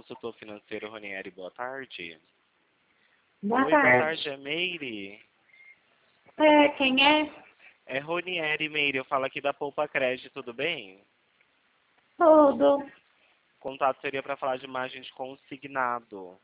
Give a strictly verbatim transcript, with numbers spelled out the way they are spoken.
consultor financeiro Ronieri, boa tarde. Boa Oi, tarde. boa tarde, é Meire? É, quem é? É Ronieri, Meire, eu falo aqui da Poupa Crédito, tudo bem? Tudo. O contato seria para falar de margem de consignado.